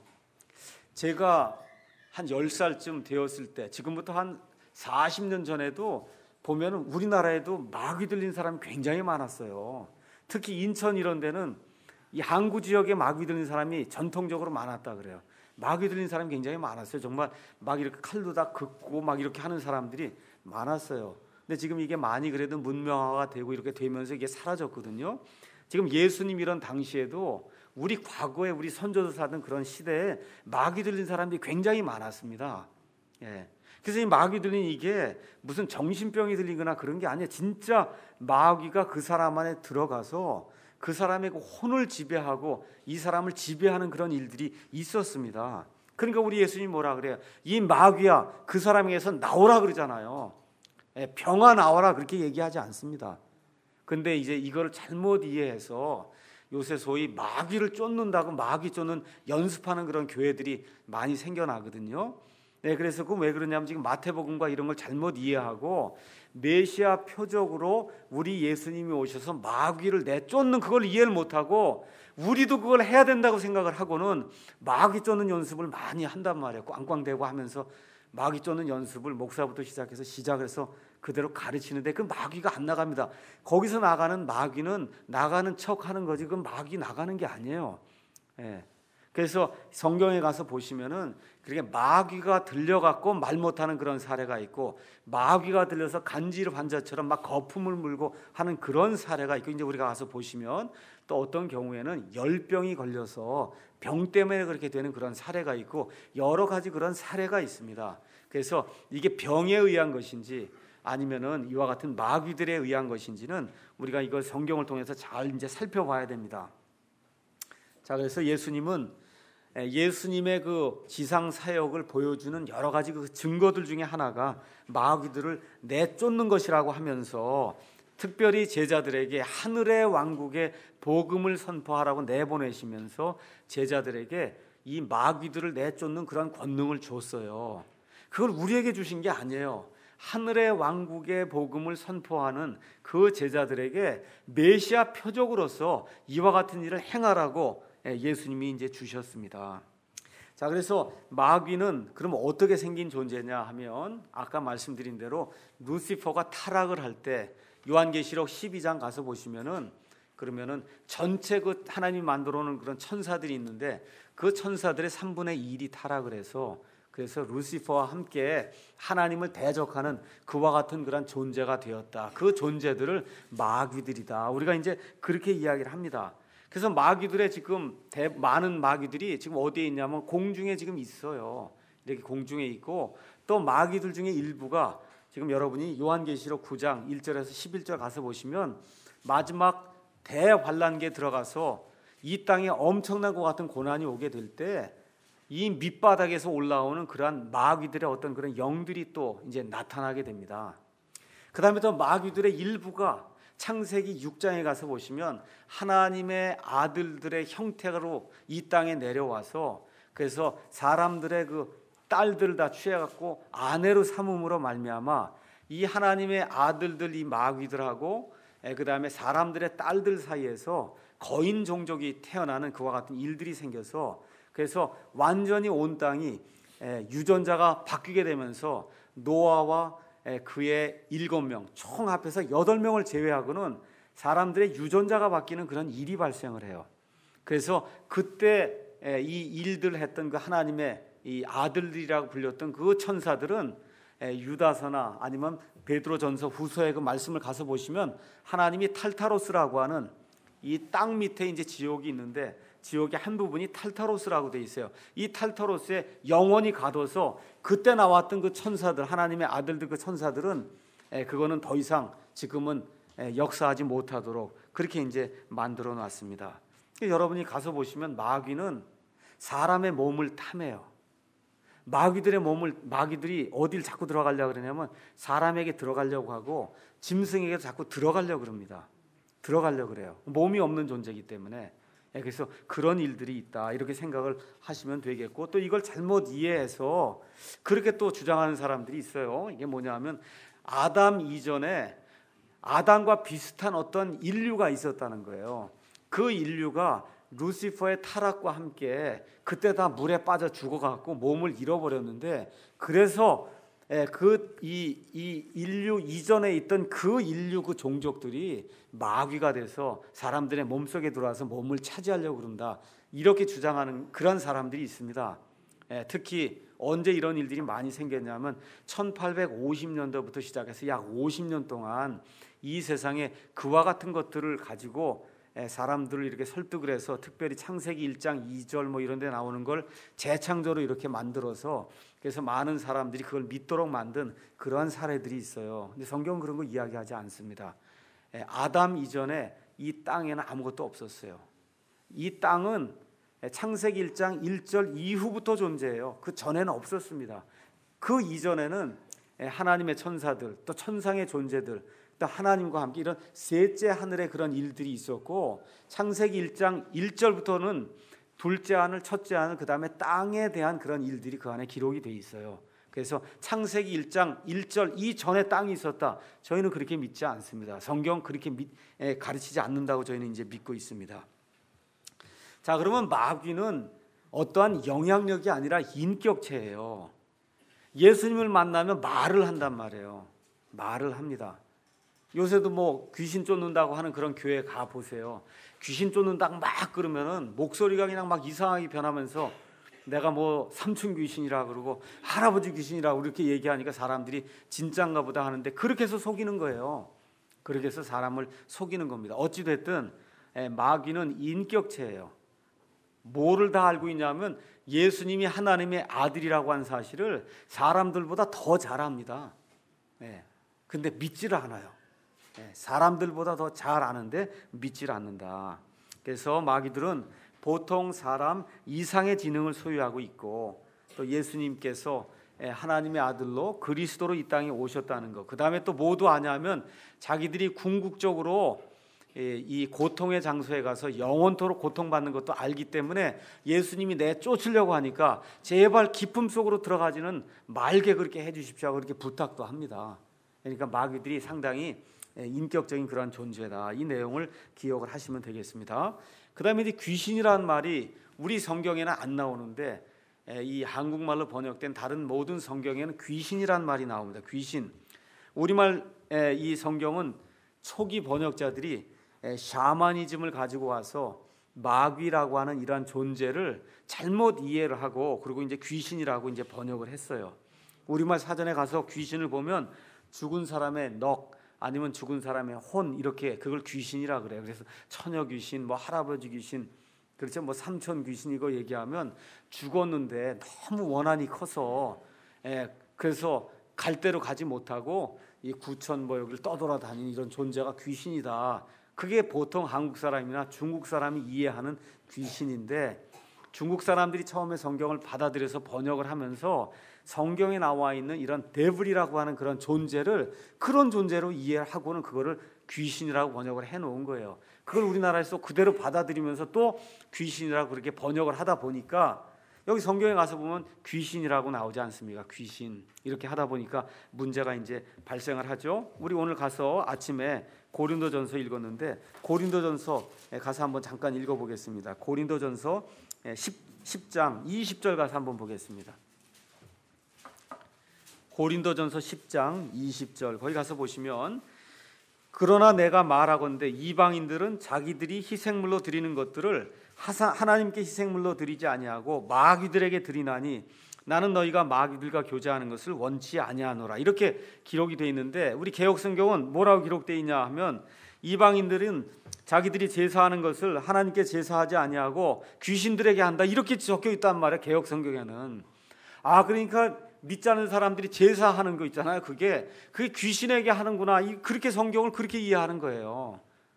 Speaker 1: 제가 한 열 살쯤 되었을 때, 지금부터 한 사십 년 전에도 보면은 우리나라에도 마귀 들린 사람이 굉장히 많았어요. 특히 인천 이런 데는 이 항구 지역에 마귀 들린 사람이 전통적으로 많았다 그래요. 마귀 들린 사람이 굉장히 많았어요. 정말 막 이렇게 칼로 다 긋고 막 이렇게 하는 사람들이 많았어요. 근데 지금 이게 많이 그래도 문명화가 되고 이렇게 되면서 이게 사라졌거든요. 지금 예수님 이런 당시에도 우리 과거에 우리 선조들 사던 그런 시대에 마귀 들린 사람들이 굉장히 많았습니다. 예. 그래서 이 마귀 들린 이게 무슨 정신병이 들리거나 그런 게 아니에요. 진짜 마귀가 그 사람 안에 들어가서 그 사람의 그 혼을 지배하고 이 사람을 지배하는 그런 일들이 있었습니다. 그러니까 우리 예수님이 뭐라 그래요? 이 마귀야 그 사람에게서 나오라 그러잖아요. 예, 병아 나와라 그렇게 얘기하지 않습니다. 근데 이제 이걸 잘못 이해해서 요새 소위 마귀를 쫓는다고 마귀 쫓는 연습하는 그런 교회들이 많이 생겨나거든요. 네, 그래서 그 왜 그러냐면 지금 마태복음과 이런 걸 잘못 이해하고 메시아 표적으로 우리 예수님이 오셔서 마귀를 내쫓는 그걸 이해를 못하고 우리도 그걸 해야 된다고 생각을 하고는 마귀 쫓는 연습을 많이 한단 말이에요. 꽝꽝대고 하면서 마귀 쫓는 연습을 목사부터 시작해서 시작해서 그대로 가르치는데 그 마귀가 안 나갑니다. 거기서 나가는 마귀는 나가는 척하는 거지 그 마귀 나가는 게 아니에요. 예. 그래서 성경에 가서 보시면은 그렇게 마귀가 들려갖고 말 못하는 그런 사례가 있고 마귀가 들려서 간질 환자처럼 막 거품을 물고 하는 그런 사례가 있고, 이제 우리가 가서 보시면 또 어떤 경우에는 열병이 걸려서 병 때문에 그렇게 되는 그런 사례가 있고 여러 가지 그런 사례가 있습니다. 그래서 이게 병에 의한 것인지 아니면은 이와 같은 마귀들에 의한 것인지는 우리가 이걸 성경을 통해서 잘 이제 살펴봐야 됩니다. 자, 그래서 예수님은 예수님의 그 지상 사역을 보여주는 여러 가지 그 증거들 중에 하나가 마귀들을 내쫓는 것이라고 하면서 특별히 제자들에게 하늘의 왕국의 복음을 선포하라고 내보내시면서 제자들에게 이 마귀들을 내쫓는 그런 권능을 줬어요. 그걸 우리에게 주신 게 아니에요. 하늘의 왕국의 복음을 선포하는 그 제자들에게 메시아 표적으로서 이와 같은 일을 행하라고 예수님이 이제 주셨습니다. 자, 그래서 마귀는 그럼 어떻게 생긴 존재냐 하면 아까 말씀드린 대로 루시퍼가 타락을 할 때 요한계시록 십이 장 가서 보시면은 그러면은 전체 그 하나님이 만들어 놓은 그런 천사들이 있는데 그 천사들의 삼분의 일이 타락을 해서 그래서 루시퍼와 함께 하나님을 대적하는 그와 같은 그런 존재가 되었다. 그 존재들을 마귀들이다. 우리가 이제 그렇게 이야기를 합니다. 그래서 마귀들의 지금 대, 많은 마귀들이 지금 어디에 있냐면 공중에 지금 있어요. 이렇게 공중에 있고 또 마귀들 중에 일부가 지금 여러분이 요한계시록 구 장 일 절에서 십일 절 가서 보시면 마지막 대환란기에 들어가서 이 땅에 엄청난 것 같은 고난이 오게 될 때 이 밑바닥에서 올라오는 그러한 마귀들의 어떤 그런 영들이 또 이제 나타나게 됩니다. 그 다음에 또 마귀들의 일부가 창세기 육 장에 가서 보시면 하나님의 아들들의 형태로 이 땅에 내려와서 그래서 사람들의 그 딸들을 다 취해갖고 아내로 삼음으로 말미암아 이 하나님의 아들들 이 마귀들하고 그 다음에 사람들의 딸들 사이에서 거인 종족이 태어나는 그와 같은 일들이 생겨서 그래서 완전히 온 땅이 유전자가 바뀌게 되면서 노아와 그의 일곱 명 총 합해서 여덟 명을 제외하고는 사람들의 유전자가 바뀌는 그런 일이 발생을 해요. 그래서 그때 이 일들을 했던 그 하나님의 이 아들들이라고 불렸던 그 천사들은 유다서나 아니면 베드로전서 후서의 그 말씀을 가서 보시면 하나님이 탈타로스라고 하는 이 땅 밑에 이제 지옥이 있는데 지옥의 한 부분이 탈타로스라고 돼 있어요. 이 탈타로스에 영원히 가둬서 그때 나왔던 그 천사들 하나님의 아들들 그 천사들은 그거는 더 이상 지금은 역사하지 못하도록 그렇게 이제 만들어 놨습니다. 여러분이 가서 보시면 마귀는 사람의 몸을 탐해요. 마귀들의 몸을 마귀들이 어딜 자꾸 들어가려고 그러냐면 사람에게 들어가려고 하고 짐승에게 자꾸 들어가려고 그럽니다. 들어가려고 그래요. 몸이 없는 존재이기 때문에. 그래서 그런 일들이 있다 이렇게 생각을 하시면 되겠고 또 이걸 잘못 이해해서 그렇게 또 주장하는 사람들이 있어요. 이게 뭐냐면 아담 이전에 아담과 비슷한 어떤 인류가 있었다는 거예요. 그 인류가 루시퍼의 타락과 함께 그때 다 물에 빠져 죽어갖고 몸을 잃어버렸는데 그래서 그 이 이 인류 이전에 있던 그 인류 그 종족들이 마귀가 돼서 사람들의 몸속에 들어와서 몸을 차지하려고 그런다 이렇게 주장하는 그런 사람들이 있습니다. 특히 언제 이런 일들이 많이 생겼냐면 천팔백오십 년도부터 시작해서 약 오십 년 동안 이 세상에 그와 같은 것들을 가지고 사람들을 이렇게 설득을 해서 특별히 창세기 일 장 이 절 뭐 이런 데 나오는 걸 재창조로 이렇게 만들어서 그래서 많은 사람들이 그걸 믿도록 만든 그러한 사례들이 있어요. 근데 성경은 그런 거 이야기하지 않습니다. 아담 이전에 이 땅에는 아무것도 없었어요. 이 땅은 창세기 일 장 일 절 이후부터 존재해요. 그 전에는 없었습니다. 그 이전에는 하나님의 천사들 또 천상의 존재들 또 하나님과 함께 이런 셋째 하늘의 그런 일들이 있었고 창세기 일 장 일 절부터는 둘째 하늘, 첫째 하늘, 그 다음에 땅에 대한 그런 일들이 그 안에 기록이 돼 있어요. 그래서 창세기 일 장 일 절 이전에 땅이 있었다. 저희는 그렇게 믿지 않습니다. 성경 그렇게 믿, 에, 가르치지 않는다고 저희는 이제 믿고 있습니다. 자, 그러면 마귀는 어떠한 영향력이 아니라 인격체예요. 예수님을 만나면 말을 한단 말이에요. 말을 합니다. 요새도 뭐 귀신 쫓는다고 하는 그런 교회 가 보세요. 귀신 쫓는다고 막 그러면은 목소리가 그냥 막 이상하게 변하면서 내가 뭐 삼촌 귀신이라 그러고 할아버지 귀신이라고 이렇게 얘기하니까 사람들이 진짠가 보다 하는데 그렇게 해서 속이는 거예요. 그렇게 해서 사람을 속이는 겁니다. 어찌 됐든 마귀는 인격체예요. 뭐를 다 알고 있냐면 예수님이 하나님의 아들이라고 한 사실을 사람들보다 더 잘 압니다. 네. 근데 믿지를 않아요. 사람들보다 더 잘 아는데 믿질 않는다. 그래서 마귀들은 보통 사람 이상의 지능을 소유하고 있고 또 예수님께서 하나님의 아들로 그리스도로 이 땅에 오셨다는 것, 그 다음에 또 모두 아냐면 자기들이 궁극적으로 이 고통의 장소에 가서 영원토록 고통받는 것도 알기 때문에 예수님이 내 쫓으려고 하니까 제발 기품 속으로 들어가지는 말게 그렇게 해주십시오 하고 그렇게 부탁도 합니다. 그러니까 마귀들이 상당히 인격적인 그런 존재다. 이 내용을 기억을 하시면 되겠습니다. 그 다음에 이제 귀신이라는 말이 우리 성경에는 안 나오는데 이 한국말로 번역된 다른 모든 성경에는 귀신이라는 말이 나옵니다. 귀신. 우리말 이 성경은 초기 번역자들이 샤머니즘을 가지고 와서 마귀라고 하는 이러한 존재를 잘못 이해를 하고 그리고 이제 귀신이라고 이제 번역을 했어요. 우리말 사전에 가서 귀신을 보면 죽은 사람의 넋 아니면 죽은 사람의 혼 이렇게 그걸 귀신이라 그래요. 그래서 처녀 귀신, 뭐 할아버지 귀신, 그렇죠. 뭐 삼촌 귀신 이거 얘기하면 죽었는데 너무 원한이 커서 예, 그래서 갈 대로 가지 못하고 이 구천 뭐 여기를 떠돌아다니는 이런 존재가 귀신이다. 그게 보통 한국 사람이나 중국 사람이 이해하는 귀신인데, 중국 사람들이 처음에 성경을 받아들여서 번역을 하면서 성경에 나와 있는 이런 데블이라고 하는 그런 존재를 그런 존재로 이해하고는 그거를 귀신이라고 번역을 해놓은 거예요. 그걸 우리나라에서 그대로 받아들이면서 또 귀신이라고 그렇게 번역을 하다 보니까 여기 성경에 가서 보면 귀신이라고 나오지 않습니까? 귀신 이렇게 하다 보니까 문제가 이제 발생을 하죠. 우리 오늘 가서 아침에 고린도전서 읽었는데 고린도전서에 가서 한번 잠깐 읽어보겠습니다. 고린도전서 십 장 이십 절 가서 한번 보겠습니다. 고린도전서 십 장 이십 절 거기 가서 보시면, 그러나 내가 말하건대 이방인들은 자기들이 희생물로 드리는 것들을 하나님께 희생물로 드리지 아니하고 마귀들에게 드리나니 나는 너희가 마귀들과 교제하는 것을 원치 아니하노라. 이렇게 기록이 되어 있는데, 우리 개역성경은 뭐라고 기록되어 있냐 하면, 이방인들은 자기들이 제사하는 것을 하나님께 제사하지 아니하고 귀신들에게 한다, 이렇게 적혀 있단 말이에요, 개역성경에는. 아, 그러니까 믿지 않는 사람들이 제사하는 거 있잖아요, 그게 그게 귀신에게 하는구나, 그렇게 성경을 그렇게 이해하는 거예요.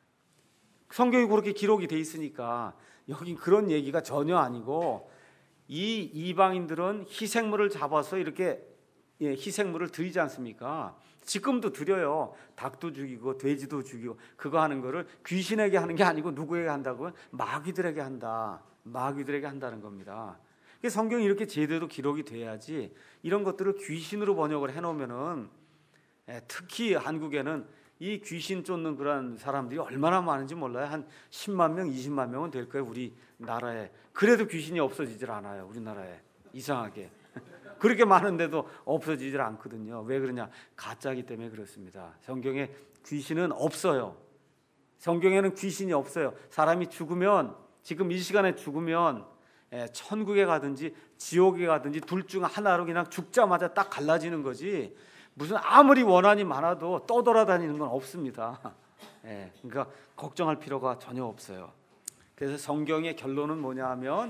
Speaker 1: 성경이 그렇게 기록이 돼 있으니까. 여긴 그런 얘기가 전혀 아니고, 이 이방인들은 희생물을 잡아서 이렇게 예, 희생물을 드리지 않습니까? 지금도 드려요. 닭도 죽이고 돼지도 죽이고, 그거 하는 거를 귀신에게 하는 게 아니고 누구에게 한다고요? 마귀들에게 한다. 마귀들에게 한다는 겁니다. 성경이 이렇게 제대로 기록이 돼야지 이런 것들을 귀신으로 번역을 해놓으면은, 예, 특히 한국에는 이 귀신 쫓는 그런 사람들이 얼마나 많은지 몰라요. 한 십만 명, 이십만 명은 될 거예요, 우리나라에. 그래도 귀신이 없어지질 않아요, 우리나라에. 이상하게 그렇게 많은데도 없어지질 않거든요. 왜 그러냐? 가짜기 때문에 그렇습니다. 성경에 귀신은 없어요. 성경에는 귀신이 없어요. 사람이 죽으면, 지금 이 시간에 죽으면 천국에 가든지 지옥에 가든지 둘 중 하나로 그냥 죽자마자 딱 갈라지는 거지, 무슨 아무리 원한이 많아도 떠돌아다니는 건 없습니다. 예, 그러니까 걱정할 필요가 전혀 없어요. 그래서 성경의 결론은 뭐냐 하면,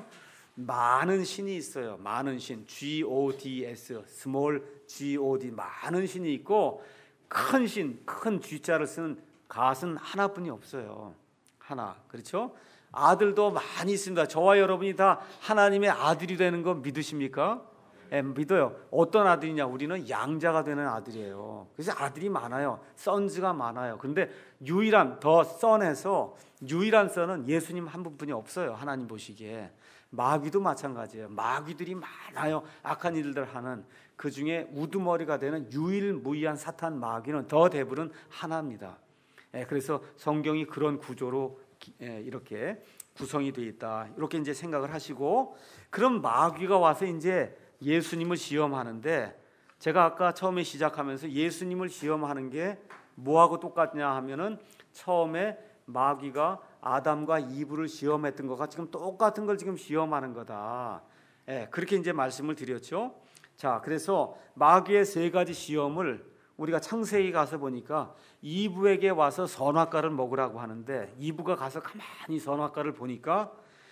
Speaker 1: 많은 신이 있어요. 많은 신, G O D S, small G O D, 많은 신이 있고, 큰 신, 큰 G자를 쓰는 갓은 하나뿐이 없어요. 하나. 그렇죠? 아들도 많이 있습니다. 저와 여러분이 다 하나님의 아들이 되는 거 믿으십니까? 예, 믿어요. 어떤 아들이냐? 우리는 양자가 되는 아들이에요. 그래서 아들이 많아요. 선즈가 많아요. 그런데 유일한, 더 선에서 유일한 선은 예수님 한 분뿐이 없어요, 하나님 보시기에. 마귀도 마찬가지예요. 마귀들이 많아요. 악한 일들 하는. 그 중에 우두머리가 되는 유일무이한 사탄 마귀는, 더 데블은 하나입니다. 예, 그래서 성경이 그런 구조로 예, 이렇게 구성이 되어 있다, 이렇게 이제 생각을 하시고, 그럼 마귀가 와서 이제 예수님을 시험하는데, 제가 아까 처음에 시작하면서 예수님을 시험하는 게 뭐하고 똑같냐 하면은, 처음에 마귀가 아담과 이브를 시험했던 것과 지금 똑같은 걸 지금 시험하는 거다. 예, 그렇게 이제 말씀을 드렸죠. 자, 그래서 마귀의 세 가지 시험을 우리가 창세기 가서 보니까 이브에게 와서 선악과를 먹으라고 하는데, 이브가 가서 가만히 선악과를 보니까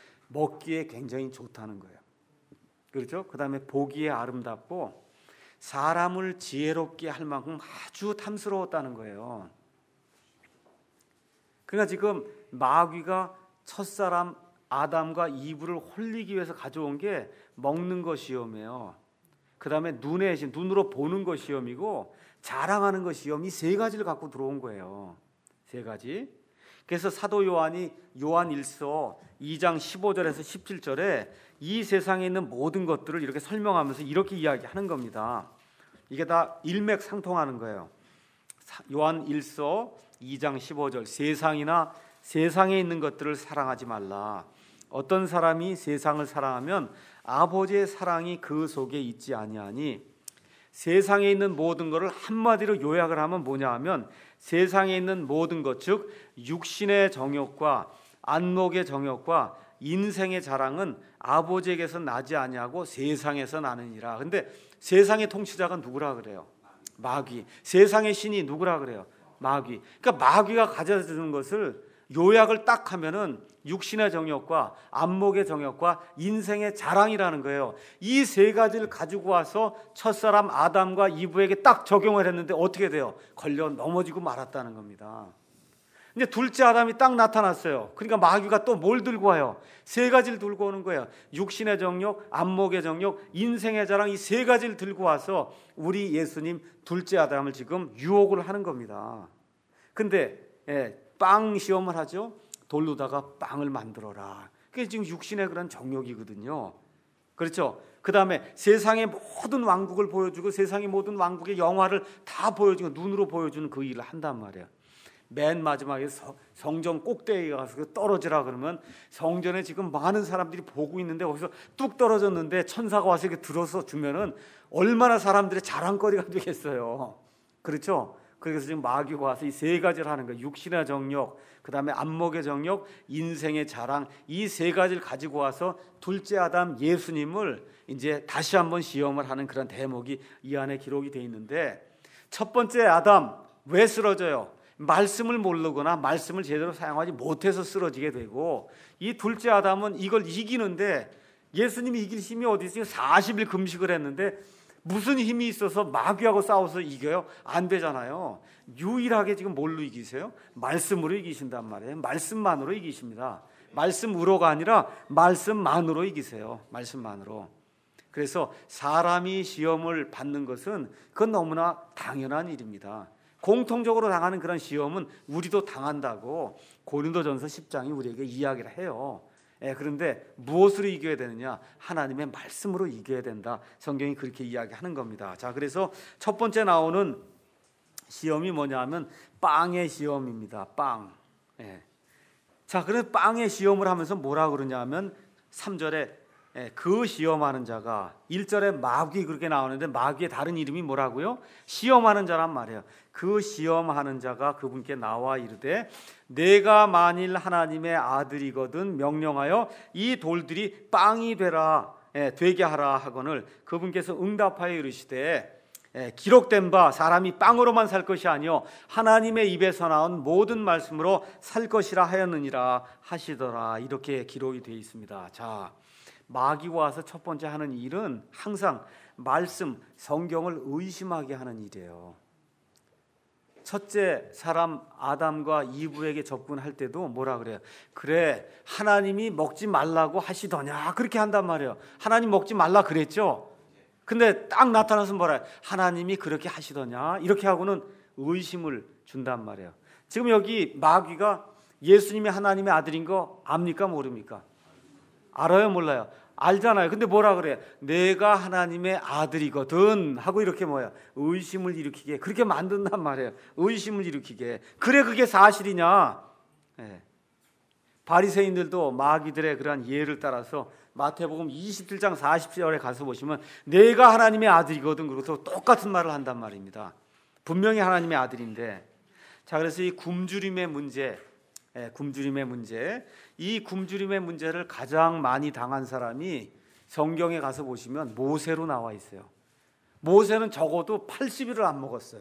Speaker 1: 먹기에 굉장히 좋다는 거예요. 그렇죠? 그 다음에 보기에 아름답고 사람을 지혜롭게 할 만큼 아주 탐스러웠다는 거예요. 그러니까 지금 마귀가 첫사람 아담과 이브를 홀리기 위해서 가져온 게 먹는 것 시험이에요. 그 다음에 눈의 신, 눈으로 보는 것 시험이고, 자랑하는 것 시험, 이 세 가지를 갖고 들어온 거예요. 세 가지. 그래서 사도 요한이 요한 일서 이 장 십오 절에서 십칠 절에 이 세상에 있는 모든 것들을 이렇게 설명하면서 이렇게 이야기하는 겁니다. 이게 다 일맥상통하는 거예요. 요한 일서 이 장 십오 절, 세상이나 세상에 있는 것들을 사랑하지 말라. 어떤 사람이 세상을 사랑하면 아버지의 사랑이 그 속에 있지 아니하니. 세상에 있는 모든 것을 한마디로 요약을 하면 뭐냐 하면, 세상에 있는 모든 것, 즉 육신의 정욕과 안목의 정욕과 인생의 자랑은 아버지에게서 나지 아니하고 세상에서 나느니라. 근데 세상의 통치자가 누구라 그래요? 마귀. 세상의 신이 누구라 그래요? 마귀. 그러니까 마귀가 가져다 주는 것을 요약을 딱 하면은 육신의 정욕과 안목의 정욕과 인생의 자랑이라는 거예요. 이 세 가지를 가지고 와서 첫사람 아담과 이브에게 딱 적용을 했는데 어떻게 돼요? 걸려 넘어지고 말았다는 겁니다. 이제 둘째 아담이 딱 나타났어요. 그러니까 마귀가 또 뭘 들고 와요? 세 가지를 들고 오는 거예요. 육신의 정욕, 안목의 정욕, 인생의 자랑, 이 세 가지를 들고 와서 우리 예수님 둘째 아담을 지금 유혹을 하는 겁니다. 근데 예, 빵 시험을 하죠. 돌로다가 빵을 만들어라. 그게 지금 육신의 그런 정욕이거든요. 그렇죠? 그 다음에 세상의 모든 왕국을 보여주고 세상의 모든 왕국의 영화를 다 보여주고 눈으로 보여주는 그 일을 한단 말이에요. 맨 마지막에 성전 꼭대기에 가서 떨어지라 그러면 성전에 지금 많은 사람들이 보고 있는데 거기서 뚝 떨어졌는데 천사가 와서 이렇게 들어서 주면은 얼마나 사람들의 자랑거리가 되겠어요. 그렇죠? 그래서 지금 마귀가 와서 이 세 가지를 하는 거예요. 육신의 정욕, 그 다음에 안목의 정욕, 인생의 자랑, 이 세 가지를 가지고 와서 둘째 아담 예수님을 이제 다시 한번 시험을 하는 그런 대목이 이 안에 기록이 되어 있는데, 첫 번째 아담 왜 쓰러져요? 말씀을 모르거나 말씀을 제대로 사용하지 못해서 쓰러지게 되고, 이 둘째 아담은 이걸 이기는데 예수님이 이길 힘이 어디 있어요? 사십 일 금식을 했는데 무슨 힘이 있어서 마귀하고 싸워서 이겨요? 안 되잖아요. 유일하게 지금 뭘로 이기세요? 말씀으로 이기신단 말이에요. 말씀만으로 이기십니다. 말씀으로가 아니라 말씀만으로 이기세요. 말씀만으로. 그래서 사람이 시험을 받는 것은 그건 너무나 당연한 일입니다. 공통적으로 당하는 그런 시험은 우리도 당한다고 고린도전서 십 장이 우리에게 이야기를 해요. 예, 그런데 무엇으로 이겨야 되느냐? 하나님의 말씀으로 이겨야 된다. 성경이 그렇게 이야기하는 겁니다. 자, 그래서 첫 번째 나오는 시험이 뭐냐 하면 빵의 시험입니다. 빵. 예. 자, 그래서 빵의 시험을 하면서 뭐라 그러냐 하면 삼 절에 예, 그 시험하는 자가, 일 절에 마귀 그렇게 나오는데 마귀의 다른 이름이 뭐라고요? 시험하는 자란 말이에요. 그 시험하는 자가 그분께 나와 이르되 내가 만일 하나님의 아들이거든 명령하여 이 돌들이 빵이 되라, 예, 되게 하라 하거늘 그분께서 응답하여 이르시되 예, 기록된 바 사람이 빵으로만 살 것이 아니요 하나님의 입에서 나온 모든 말씀으로 살 것이라 하였느니라 하시더라. 이렇게 기록이 되어 있습니다. 자, 마귀가 와서 첫 번째 하는 일은 항상 말씀, 성경을 의심하게 하는 일이에요. 첫째 사람 아담과 이브에게 접근할 때도 뭐라 그래요? 그래, 하나님이 먹지 말라고 하시더냐? 그렇게 한단 말이에요. 하나님 먹지 말라 그랬죠? 근데 딱 나타나서 뭐라 해요? 하나님이 그렇게 하시더냐? 이렇게 하고는 의심을 준단 말이에요. 지금 여기 마귀가 예수님이 하나님의 아들인 거 압니까? 모릅니까? 알아요? 몰라요? 알잖아요. 근데 뭐라 그래? 내가 하나님의 아들이거든 하고 이렇게 뭐야? 의심을 일으키게 그렇게 만든단 말이에요. 의심을 일으키게. 그래, 그게 사실이냐? 예. 바리새인들도 마귀들의 그러한 예를 따라서 마태복음 이십칠 장 사십 절에 가서 보시면 내가 하나님의 아들이거든 그러고서 똑같은 말을 한단 말입니다. 분명히 하나님의 아들인데. 자, 그래서 이 굶주림의 문제, 예, 굶주림의 문제, 이 굶주림의 문제를 가장 많이 당한 사람이 성경에 가서 보시면 모세로 나와 있어요. 모세는 적어도 팔십 일을 안 먹었어요.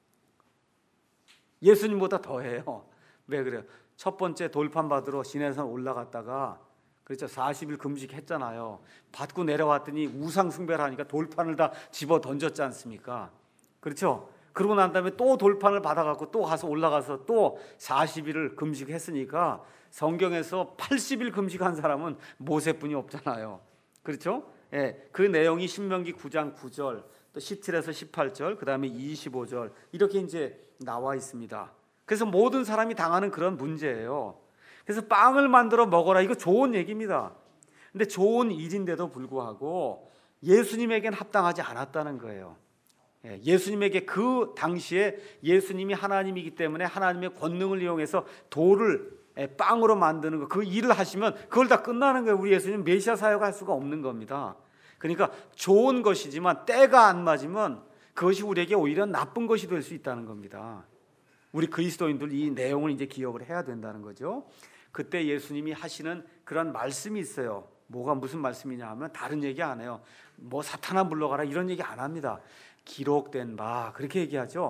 Speaker 1: 예수님보다 더해요. 왜 그래요? 첫 번째 돌판 받으러 시내산 올라갔다가 그렇죠, 사십 일 금식했잖아요. 받고 내려왔더니 우상 숭배를 하니까 돌판을 다 집어 던졌지 않습니까? 그렇죠? 그러고 난 다음에 또 돌판을 받아갖고 또 가서 올라가서 또 사십 일을 금식했으니까 성경에서 팔십 일 금식한 사람은 모세뿐이 없잖아요. 그렇죠? 예, 그 내용이 신명기 구 장 구 절, 또 십칠에서 십팔 절, 그 다음에 이십오 절 이렇게 이제 나와 있습니다. 그래서 모든 사람이 당하는 그런 문제예요. 그래서 빵을 만들어 먹어라, 이거 좋은 얘기입니다. 근데 좋은 일인데도 불구하고 예수님에겐 합당하지 않았다는 거예요. 예수님에게 그 당시에 예수님이 하나님이기 때문에 하나님의 권능을 이용해서 돌을 빵으로 만드는 거, 그 일을 하시면 그걸 다 끝나는 거예요. 우리 예수님 메시아 사역할 수가 없는 겁니다. 그러니까 좋은 것이지만 때가 안 맞으면 그것이 우리에게 오히려 나쁜 것이 될 수 있다는 겁니다. 우리 그리스도인들 이 내용을 이제 기억을 해야 된다는 거죠. 그때 예수님이 하시는 그런 말씀이 있어요. 뭐가 무슨 말씀이냐 하면 다른 얘기 안 해요. 뭐 사탄아 물러가라 이런 얘기 안 합니다. 기록된 바 그렇게 얘기하죠.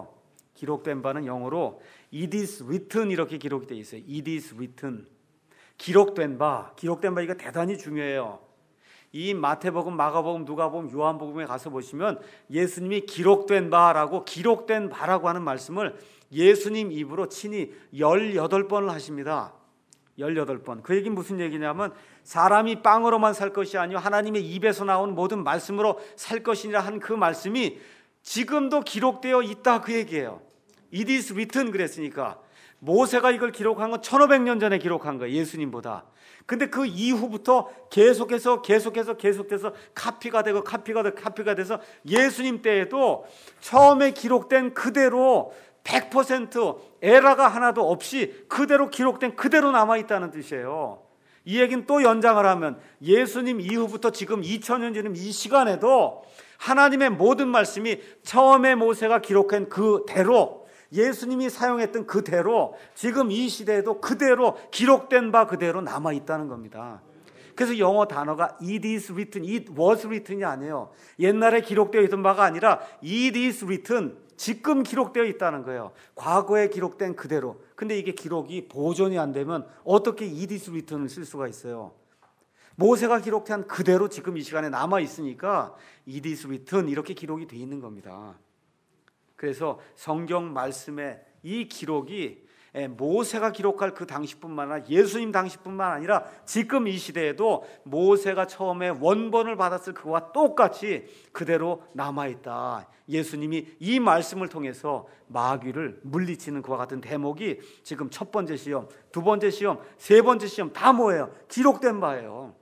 Speaker 1: 기록된 바는 영어로 it is written 이렇게 기록이 되어 있어요. it is written. 기록된 바, 기록된 바 이거 대단히 중요해요. 이 마태복음, 마가복음, 누가복음, 요한복음에 가서 보시면 예수님이 기록된 바라고 기록된 바라고 하는 말씀을 예수님 입으로 친히 열여덟 번을 하십니다. 열여덟 번. 그 얘기는 무슨 얘기냐면 사람이 빵으로만 살 것이 아니요 하나님의 입에서 나온 모든 말씀으로 살 것이니라 한 그 말씀이 지금도 기록되어 있다 그 얘기예요. It is written 그랬으니까 모세가 이걸 기록한 건 천오백 년 전에 기록한 거예요. 예수님보다. 근데 그 이후부터 계속해서 계속해서 계속해서 카피가 되고 카피가 되고 카피가 돼서 예수님 때에도 처음에 기록된 그대로 백 퍼센트 에러가 하나도 없이 그대로 기록된 그대로 남아있다는 뜻이에요. 이 얘기는 또 연장을 하면 예수님 이후부터 지금 이천 년 지금 이 시간에도 하나님의 모든 말씀이 처음에 모세가 기록한 그대로 예수님이 사용했던 그대로 지금 이 시대에도 그대로 기록된 바 그대로 남아있다는 겁니다. 그래서 영어 단어가 it is written, it was written이 아니에요. 옛날에 기록되어 있던 바가 아니라 it is written, 지금 기록되어 있다는 거예요. 과거에 기록된 그대로. 근데 이게 기록이 보존이 안 되면 어떻게 it is written을 쓸 수가 있어요? 모세가 기록한 그대로 지금 이 시간에 남아있으니까 it is written 이렇게 기록이 되어 있는 겁니다. 그래서 성경 말씀의 이 기록이 모세가 기록할 그 당시뿐만 아니라 예수님 당시뿐만 아니라 지금 이 시대에도 모세가 처음에 원본을 받았을 그와 똑같이 그대로 남아있다. 예수님이 이 말씀을 통해서 마귀를 물리치는 그와 같은 대목이 지금 첫 번째 시험, 두 번째 시험, 세 번째 시험 다 뭐예요? 기록된 바예요.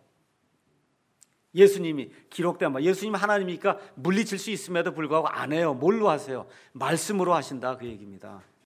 Speaker 1: 예수님이 기록된 바, 예수님 하나님이니까 물리칠 수 있음에도 불구하고 안 해요. 뭘로 하세요? 말씀으로 하신다 그 얘기입니다.